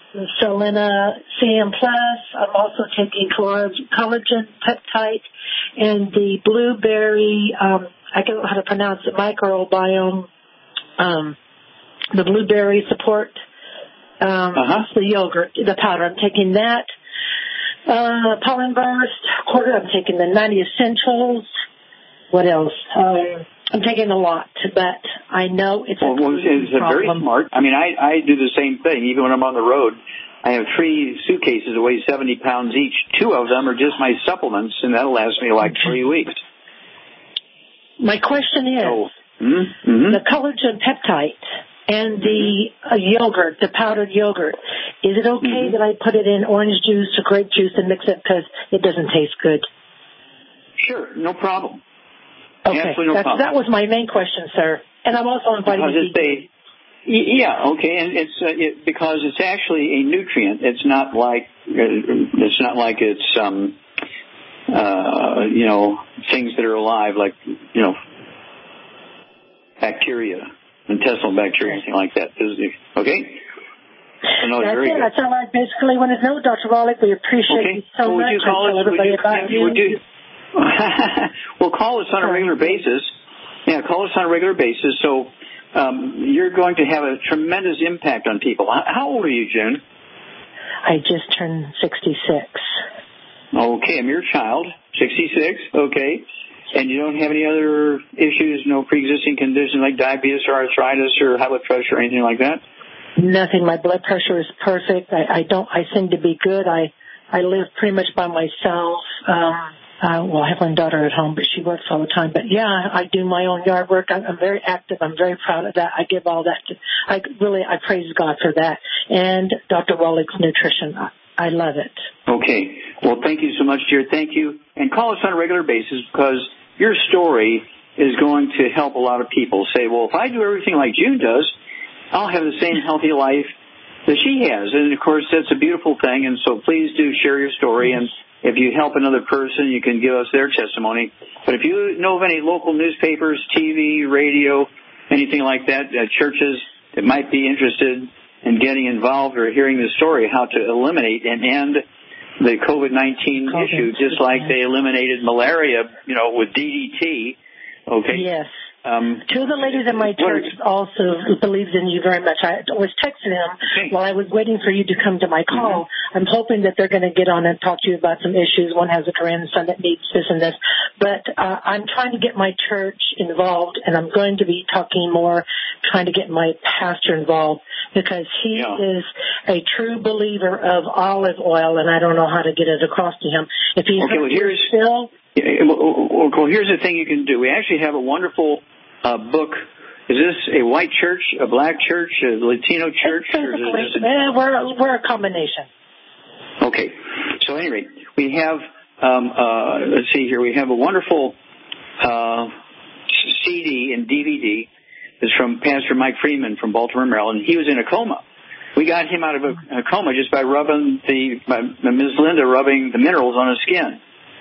Selena, C M Plus. I'm also taking collagen peptide and the blueberry, um, I don't know how to pronounce it, microbiome, um, the blueberry support. Um, uh-huh. The yogurt, the powder, I'm taking that. Uh, pollen burst, quarter, I'm taking the ninety essentials. What else? Um, I'm taking a lot, but I know it's well, a well, it's very smart. I mean, I, I do the same thing. Even when I'm on the road, I have three suitcases that weigh seventy pounds each. Two of them are just my supplements, and that'll last me like three weeks. My question is, so, mm-hmm. the collagen peptide and the uh, yogurt, the powdered yogurt, is it okay mm-hmm. that I put it in orange juice or grape juice and mix it because it doesn't taste good? Sure, no problem. Okay, Absolutely no That's, problem. that was my main question, sir. And I'm also on vitamin D. Yeah, okay, and it's uh, it, because it's actually a nutrient. It's not like uh, it's not like it's um uh you know things that are alive like you know bacteria. Intestinal bacteria, anything like that. Okay? No, That's very it. good. That's all I basically want to know, Doctor Wallach. We appreciate okay. you so well, much. Would you call us, everybody would you, about you. Would you well, call us on a regular basis. Yeah, call us on a regular basis. So um, you're going to have a tremendous impact on people. How old are you, June? I just turned sixty-six. Okay, I'm your child. sixty-six, okay. And you don't have any other issues, no pre-existing conditions like diabetes or arthritis or high blood pressure or anything like that? nothing. My blood pressure is perfect. I, I don't. I seem to be good. I I live pretty much by myself. Um, uh, well, I have my daughter at home, but she works all the time. But yeah, I do my own yard work. I'm, I'm very active. I'm very proud of that. I give all that to. I really I praise God for that. And Doctor Wallach's nutrition. I, I love it. Okay. Well, thank you so much, dear. Thank you. And call us on a regular basis because your story is going to help a lot of people say, well, if I do everything like June does, I'll have the same healthy life that she has. And, of course, that's a beautiful thing. And so please do share your story. And if you help another person, you can give us their testimony. But if you know of any local newspapers, T V, radio, anything like that, uh, churches that might be interested in getting involved or hearing the story, how to eliminate and end the COVID nineteen COVID. issue, just like they eliminated malaria, you know, with D D T. Okay. Yes. Um, Two of the ladies in my church also believes in you very much. I was texting him okay. while I was waiting for you to come to my call. Mm-hmm. I'm hoping that they're going to get on and talk to you about some issues. One has a grandson that needs this and this. But uh, I'm trying to get my church involved, and I'm going to be talking more, trying to get my pastor involved because he yeah. is a true believer of olive oil, and I don't know how to get it across to him. If he's okay, well, here's, still... well, here's the thing you can do. We actually have a wonderful uh, book. Is this a white church, a black church, a Latino church? Or is it a... we're, we're a combination. Okay. So anyway, we have, um, uh, let's see here, we have a wonderful uh, C D and D V D. It's from Pastor Mike Freeman from Baltimore, Maryland. He was in a coma. We got him out of a, a coma just by rubbing the, by Miz Linda rubbing the minerals on his skin.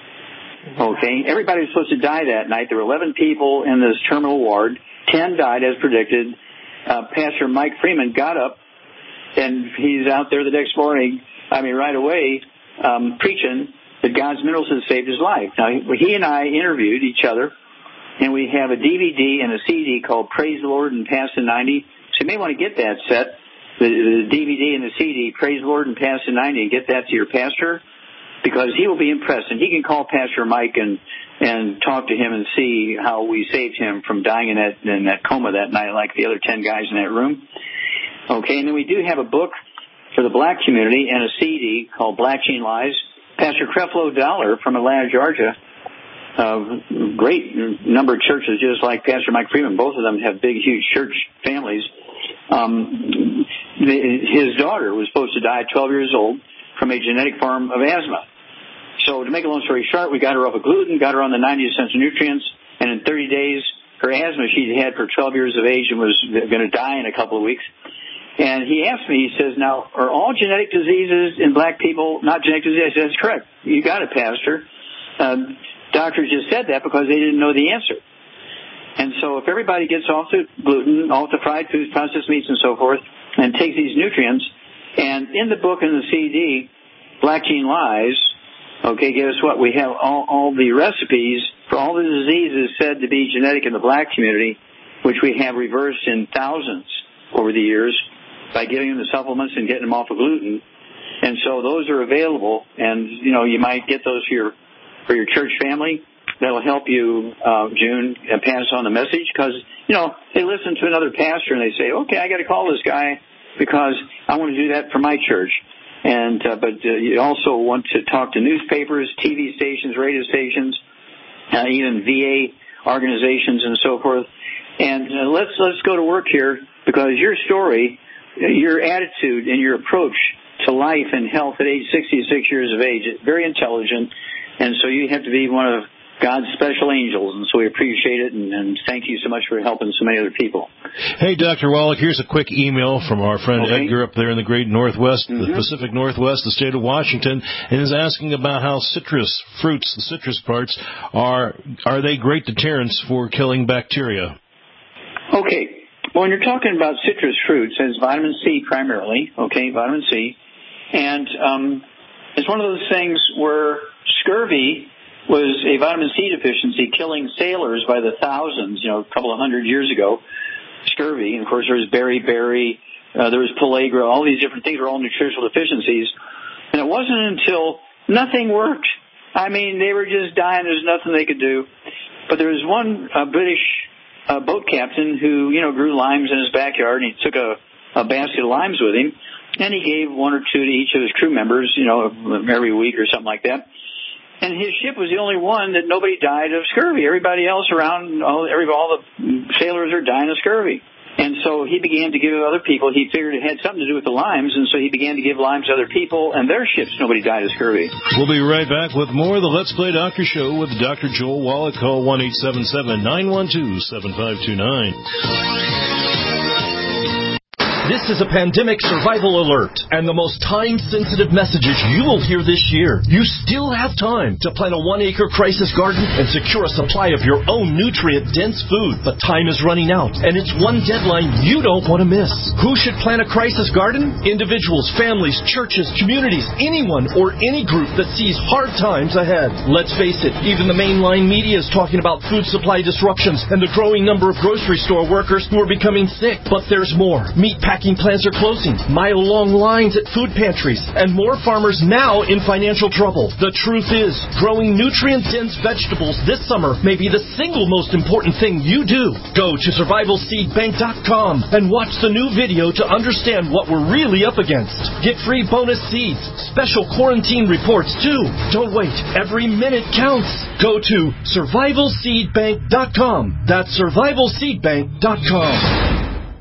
Okay, everybody was supposed to die that night. There were eleven people in this terminal ward. Ten died as predicted. Uh, Pastor Mike Freeman got up, and he's out there the next morning, I mean right away, um, preaching that God's minerals had saved his life. Now, he and I interviewed each other, and we have a D V D and a C D called Praise the Lord and Pass the ninety. So you may want to get that set, the, the D V D and the C D, Praise the Lord and Pass the ninety, and get that to your pastor, because he will be impressed, and he can call Pastor Mike and and talk to him and see how we saved him from dying in that in that coma that night, like the other ten guys in that room. Okay, and then we do have a book for the black community and a C D called Black Gene Lies. Pastor Creflo Dollar from Atlanta, Georgia, uh, great number of churches, just like Pastor Mike Freeman. Both of them have big, huge church families. Um, the, his daughter was supposed to die at twelve years old from a genetic form of asthma. So to make a long story short, we got her off of gluten, got her on the ninety essential nutrients, and in thirty days, her asthma she'd had for twelve years of age and was going to die in a couple of weeks. And he asked me, he says, now, are all genetic diseases in black people not genetic diseases? I said, that's correct. You got it, Pastor. Um, doctors just said that because they didn't know the answer. And so if everybody gets off the gluten, off the fried foods, processed meats, and so forth, and takes these nutrients, and in the book and the C D, Black Gene Lies, okay, guess what? We have all, all the recipes for all the diseases said to be genetic in the black community, which we have reversed in thousands over the years by giving them the supplements and getting them off of gluten. And so those are available, and, you know, you might get those for your, for your church family. That'll help you, uh, June, uh, pass on the message, because, you know, they listen to another pastor and they say, okay, I got to call this guy because I want to do that for my church. And uh, but uh, you also want to talk to newspapers, T V stations, radio stations, uh, even V A organizations and so forth. And uh, let's let's go to work here, because your story, your attitude, and your approach to life and health at age sixty-six years of age is very intelligent. And so you have to be one of God's special angels, and so we appreciate it, and, and thank you so much for helping so many other people. Hey, Doctor Wallach, here's a quick email from our friend okay. Edgar up there in the great Northwest, mm-hmm. the Pacific Northwest, the state of Washington, and is asking about how citrus fruits, the citrus parts, are are they great deterrents for killing bacteria? Okay. Well, when you're talking about citrus fruits, it's vitamin C primarily, okay, vitamin C, and um, it's one of those things where scurvy was a vitamin C deficiency killing sailors by the thousands, you know, a couple of hundred years ago, scurvy. And, of course, there was beriberi, uh, there was pellagra, all these different things were all nutritional deficiencies. And it wasn't until nothing worked. I mean, they were just dying. There's nothing they could do. But there was one uh, British uh, boat captain who, you know, grew limes in his backyard, and he took a a basket of limes with him, and he gave one or two to each of his crew members, you know, every week or something like that. And his ship was the only one that nobody died of scurvy. Everybody else around, all, every, all the sailors are dying of scurvy. And so he began to give other people. He figured it had something to do with the limes, and so he began to give limes to other people, and their ships, nobody died of scurvy. We'll be right back with more of the Let's Play Doctor Show with Doctor Joel Wallach. Call one eight seven seven, nine one two, seven five two nine. This is a pandemic survival alert and the most time-sensitive messages you will hear this year. You still have time to plant a one-acre crisis garden and secure a supply of your own nutrient-dense food. But time is running out, and it's one deadline you don't want to miss. Who should plant a crisis garden? Individuals, families, churches, communities, anyone or any group that sees hard times ahead. Let's face it, even the mainline media is talking about food supply disruptions and the growing number of grocery store workers who are becoming sick. But there's more. Meat packing plants are closing, mile-long lines at food pantries, and more farmers now in financial trouble. The truth is, growing nutrient-dense vegetables this summer may be the single most important thing you do. Go to survival seed bank dot com and watch the new video to understand what we're really up against. Get free bonus seeds, special quarantine reports too. Don't wait. Every minute counts. Go to survival seed bank dot com. That's survival seed bank dot com.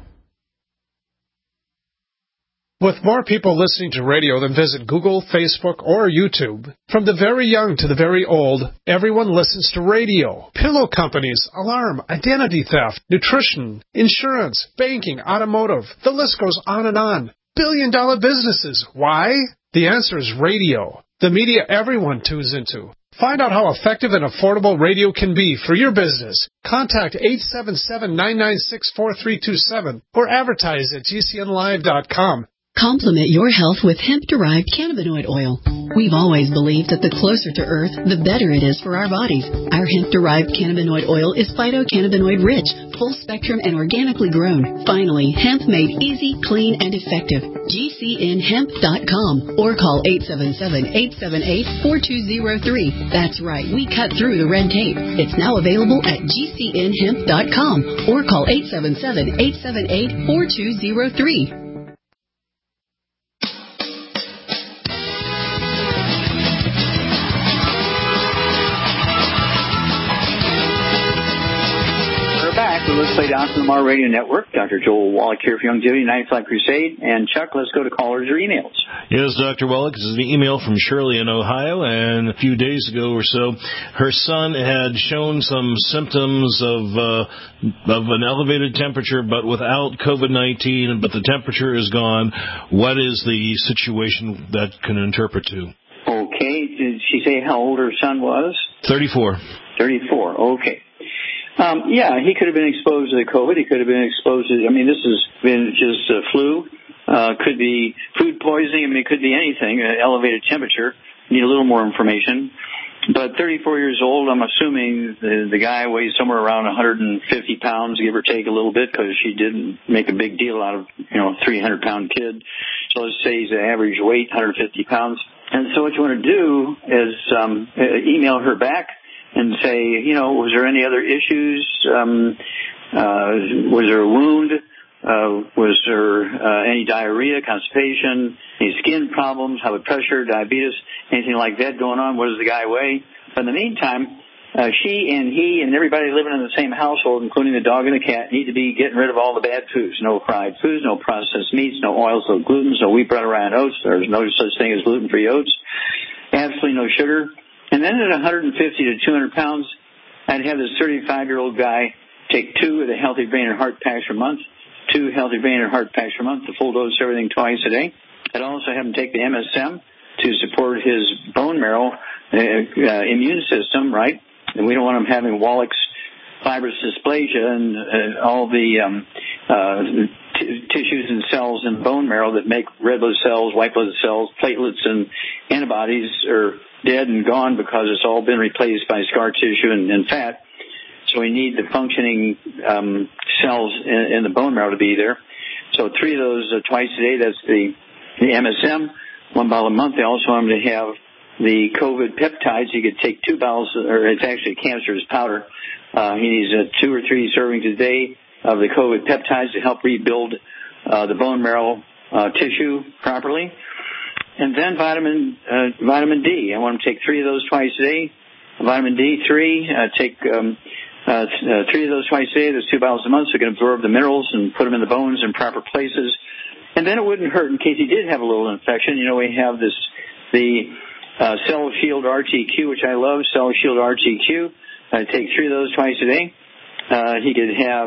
With more people listening to radio than visit Google, Facebook, or YouTube, from the very young to the very old, everyone listens to radio. Pillow companies, alarm, identity theft, nutrition, insurance, banking, automotive. The list goes on and on. Billion-dollar businesses. Why? The answer is radio. The media everyone tunes into. Find out how effective and affordable radio can be for your business. Contact eight seven seven, nine nine six, four three two seven or advertise at G C N live dot com. Complement your health with hemp-derived cannabinoid oil. We've always believed that the closer to Earth, the better it is for our bodies. Our hemp-derived cannabinoid oil is phytocannabinoid-rich, full-spectrum, and organically grown. Finally, hemp made easy, clean, and effective. G C N hemp dot com or call eight seven seven, eight seven eight, four two zero three. That's right, we cut through the red tape. It's now available at G C N hemp dot com or call eight seven seven, eight seven eight, four two zero three. Let's Play Doctor Lamar Radio Network. Doctor Joel Wallach here for Longevity ninety-five Crusade. And Chuck, let's go to callers or emails. Yes, Doctor Wallach. This is an email from Shirley in Ohio. And a few days ago or so, her son had shown some symptoms of uh, of an elevated temperature, but without COVID nineteen. But the temperature is gone. What is the situation that can interpret to? Okay. Did she say how old her son was? thirty-four. thirty-four. Okay. Um, yeah, he could have been exposed to the COVID. He could have been exposed to, I mean, this has been just uh, flu. Uh, could be food poisoning. I mean, it could be anything, uh, elevated temperature. Need a little more information. But thirty-four years old, I'm assuming the, the guy weighs somewhere around one hundred fifty pounds, give or take a little bit, because she didn't make a big deal out of, you know, a three hundred pound kid. So let's say he's an average weight, one hundred fifty pounds. And so what you want to do is um, email her back and say, you know, was there any other issues? Um, uh, was there a wound? Uh, was there uh, any diarrhea, constipation, any skin problems, high blood pressure, diabetes, anything like that going on? What does the guy weigh? But in the meantime, uh, she and he and everybody living in the same household, including the dog and the cat, need to be getting rid of all the bad foods. No fried foods, no processed meats, no oils, no glutens, no wheat, bread, or rye oats. There's no such thing as gluten-free oats. Absolutely no sugar. And then at one hundred fifty to two hundred pounds, I'd have this thirty-five-year-old guy take two of the Healthy Brain and Heart Packs per month, two Healthy Brain and Heart Packs per month, the full dose of everything twice a day. I'd also have him take the M S M to support his bone marrow uh, uh, immune system, right? And we don't want him having Wallach's fibrous dysplasia and uh, all the um, uh, t- tissues and cells in bone marrow that make red blood cells, white blood cells, platelets, and antibodies are dead and gone because it's all been replaced by scar tissue and, and fat. So we need the functioning um, cells in, in the bone marrow to be there. So three of those uh, twice a day. That's the, the M S M, one bottle a month. They also want him to have the COVID peptides. He could take two bottles, or it's actually cancerous powder. Uh, he needs uh, two or three servings a day of the COVID peptides to help rebuild uh, the bone marrow uh, tissue properly. And then vitamin uh, vitamin D. I want them to take three of those twice a day. Vitamin D three, uh, take um, uh, uh, three of those twice a day. There's two bottles a month, so you can absorb the minerals and put them in the bones in proper places. And then it wouldn't hurt in case he did have a little infection. You know, we have this the uh, Cell Shield R T Q, which I love. Cell Shield R T Q. I take three of those twice a day. Uh, he could have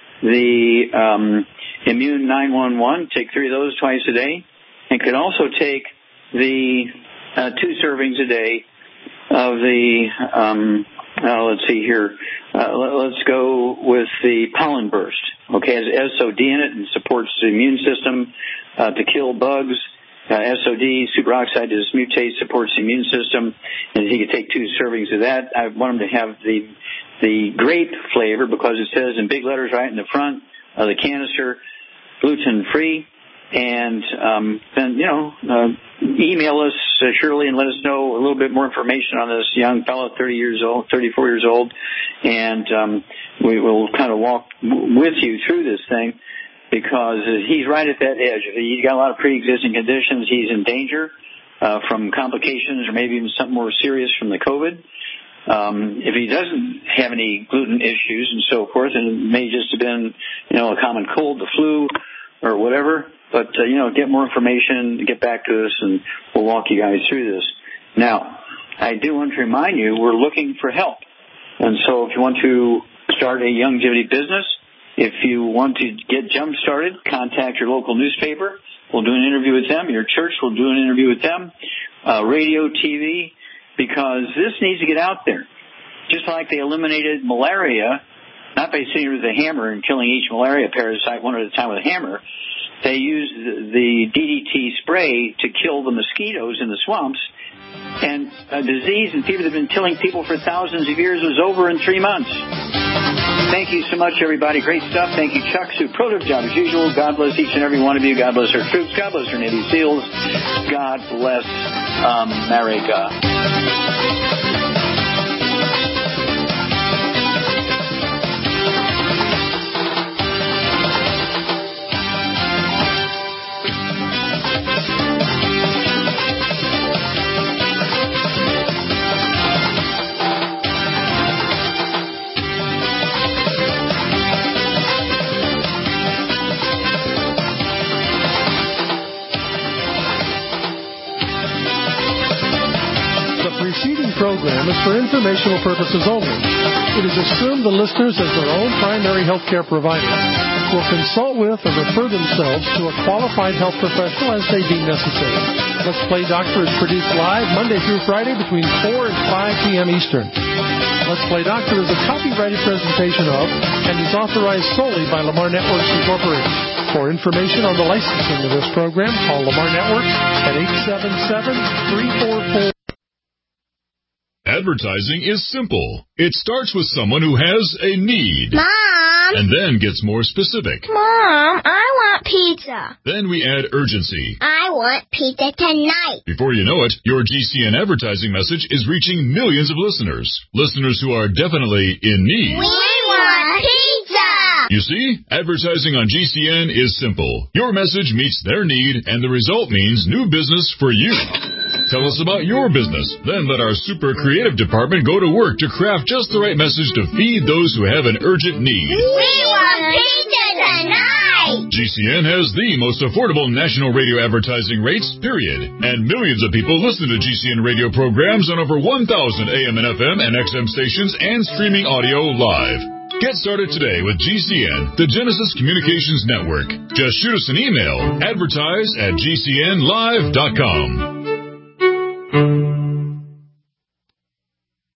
the um, Immune nine one one. Take three of those twice a day, and could also take the uh, two servings a day of the, um, uh, let's see here, uh, let's go with the pollen burst. Okay, it has S O D in it and supports the immune system uh, to kill bugs. Uh, S O D, superoxide dismutase, supports the immune system, and he could take two servings of that. I want him to have the the grape flavor because it says in big letters right in the front of the canister, gluten-free. And um, then, you know, uh, email us, uh, Shirley, and let us know a little bit more information on this young fellow, thirty years old, thirty-four years old, and um, we will kind of walk w- with you through this thing because he's right at that edge. He's got a lot of pre-existing conditions. He's in danger uh, from complications or maybe even something more serious from the COVID. Um, if he doesn't have any gluten issues and so forth, and it may just have been, you know, a common cold, the flu, or whatever. But, uh, you know, get more information, get back to us, and we'll walk you guys through this. Now, I do want to remind you, we're looking for help. And so if you want to start a longevity business, if you want to get jump-started, contact your local newspaper. We'll do an interview with them. Your church will do an interview with them. Uh, radio, T V, because this needs to get out there. Just like they eliminated malaria, not by sitting with a hammer and killing each malaria parasite one at a time with a hammer. They used the D D T spray to kill the mosquitoes in the swamps, and a disease and fever that have been killing people for thousands of years was over in three months. Thank you so much, everybody. Great stuff. Thank you, Chuck. Superlative job as usual. God bless each and every one of you. God bless our troops. God bless our Navy SEALs. God bless America. Program is for informational purposes only. It is assumed the listeners, as their own primary health care provider, will consult with or refer themselves to a qualified health professional as they deem necessary. Let's Play Doctor is produced live Monday through Friday between four and five p.m. Eastern. Let's Play Doctor is a copyrighted presentation of and is authorized solely by Lamar Networks Incorporated. For information on the licensing of this program, call Lamar Networks at eight seven seven, three four four. Advertising is simple. It starts with someone who has a need. Mom! And then gets more specific. Mom, I want pizza. Then we add urgency. I want pizza tonight. Before you know it, your G C N advertising message is reaching millions of listeners. Listeners who are definitely in need. We want pizza! You see, advertising on G C N is simple. Your message meets their need, and the result means new business for you. Tell us about your business. Then let our super creative department go to work to craft just the right message to feed those who have an urgent need. We want pizza tonight! G C N has the most affordable national radio advertising rates, period. And millions of people listen to G C N radio programs on over one thousand A M and F M and X M stations and streaming audio live. Get started today with G C N, the Genesis Communications Network. Just shoot us an email, advertise at G C N live dot com.